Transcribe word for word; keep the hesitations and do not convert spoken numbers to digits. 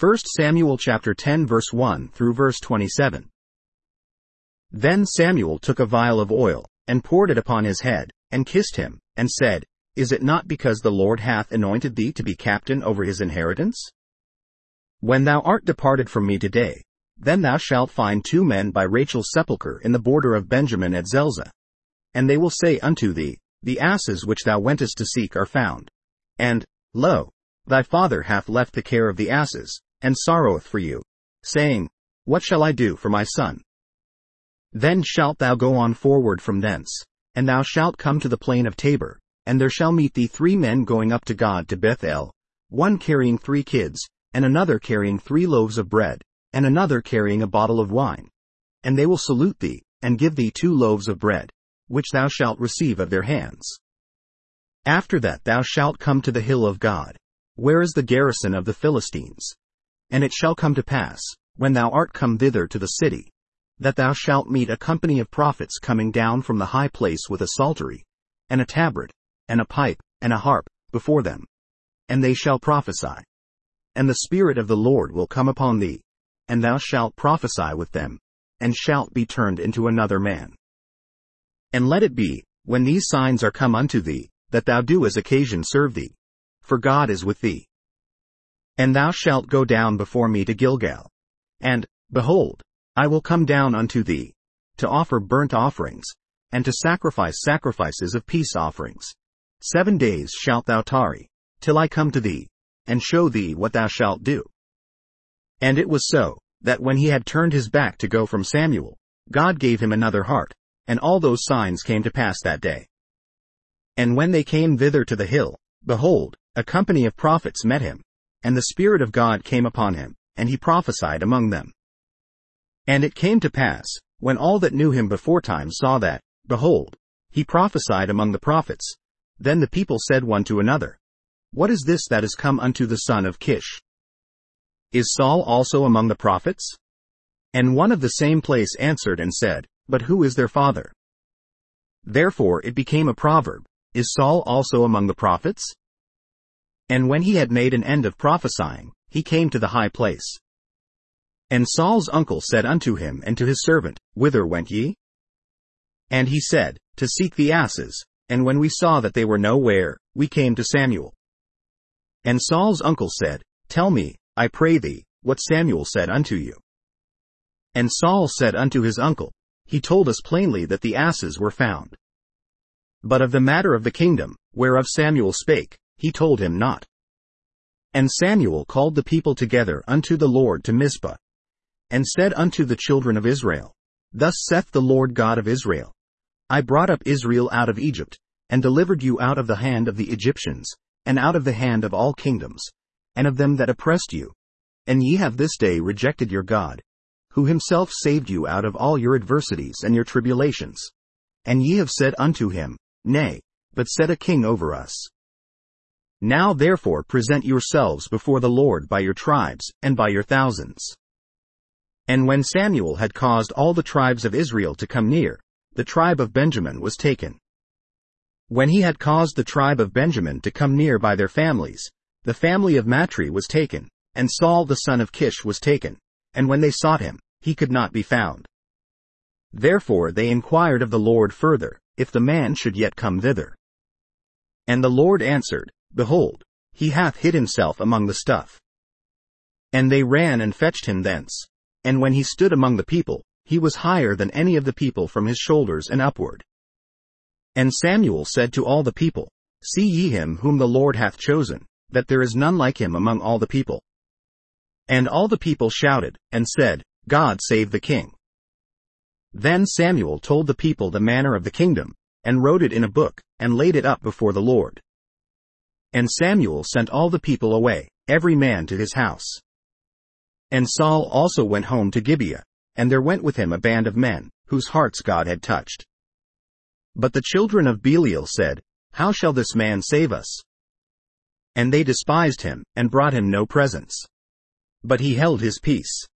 First Samuel chapter ten verse one through verse twenty-seven. Then Samuel took a vial of oil, and poured it upon his head, and kissed him, and said, Is it not because the Lord hath anointed thee to be captain over his inheritance? When thou art departed from me today, then thou shalt find two men by Rachel's sepulchre in the border of Benjamin at Zelzah. And they will say unto thee, The asses which thou wentest to seek are found. And, lo, thy father hath left the care of the asses, and sorroweth for you, saying, What shall I do for my son? Then shalt thou go on forward from thence, and thou shalt come to the plain of Tabor, and there shall meet thee three men going up to God to Bethel, one carrying three kids, and another carrying three loaves of bread, and another carrying a bottle of wine. And they will salute thee, and give thee two loaves of bread, which thou shalt receive of their hands. After that thou shalt come to the hill of God, where is the garrison of the Philistines. And it shall come to pass, when thou art come thither to the city, that thou shalt meet a company of prophets coming down from the high place with a psaltery, and a tabret, and a pipe, and a harp, before them. And they shall prophesy. And the Spirit of the Lord will come upon thee, and thou shalt prophesy with them, and shalt be turned into another man. And let it be, when these signs are come unto thee, that thou do as occasion serve thee, for God is with thee. And thou shalt go down before me to Gilgal. And, behold, I will come down unto thee, to offer burnt offerings, and to sacrifice sacrifices of peace offerings. Seven days shalt thou tarry, till I come to thee, and show thee what thou shalt do. And it was so, that when he had turned his back to go from Samuel, God gave him another heart, and all those signs came to pass that day. And when they came thither to the hill, behold, a company of prophets met him, and the Spirit of God came upon him, and he prophesied among them. And it came to pass, when all that knew him beforetime saw that, behold, he prophesied among the prophets, then the people said one to another, What is this that is come unto the son of Kish? Is Saul also among the prophets? And one of the same place answered and said, But who is their father? Therefore it became a proverb, Is Saul also among the prophets? And when he had made an end of prophesying, he came to the high place. And Saul's uncle said unto him and to his servant, Whither went ye? And he said, To seek the asses, and when we saw that they were nowhere, we came to Samuel. And Saul's uncle said, Tell me, I pray thee, what Samuel said unto you. And Saul said unto his uncle, He told us plainly that the asses were found. But of the matter of the kingdom, whereof Samuel spake, he told him not. And Samuel called the people together unto the Lord to Mizpah, and said unto the children of Israel, Thus saith the Lord God of Israel, I brought up Israel out of Egypt, and delivered you out of the hand of the Egyptians, and out of the hand of all kingdoms, and of them that oppressed you. And ye have this day rejected your God, who himself saved you out of all your adversities and your tribulations. And ye have said unto him, Nay, but set a king over us. Now therefore present yourselves before the Lord by your tribes, and by your thousands. And when Samuel had caused all the tribes of Israel to come near, the tribe of Benjamin was taken. When he had caused the tribe of Benjamin to come near by their families, the family of Matri was taken, and Saul the son of Kish was taken, and when they sought him, he could not be found. Therefore they inquired of the Lord further, if the man should yet come thither. And the Lord answered, Behold, he hath hid himself among the stuff. And they ran and fetched him thence. And when he stood among the people, he was higher than any of the people from his shoulders and upward. And Samuel said to all the people, See ye him whom the Lord hath chosen, that there is none like him among all the people. And all the people shouted, and said, God save the king. Then Samuel told the people the manner of the kingdom, and wrote it in a book, and laid it up before the Lord. And Samuel sent all the people away, every man to his house. And Saul also went home to Gibeah, and there went with him a band of men, whose hearts God had touched. But the children of Belial said, How shall this man save us? And they despised him, and brought him no presents. But he held his peace.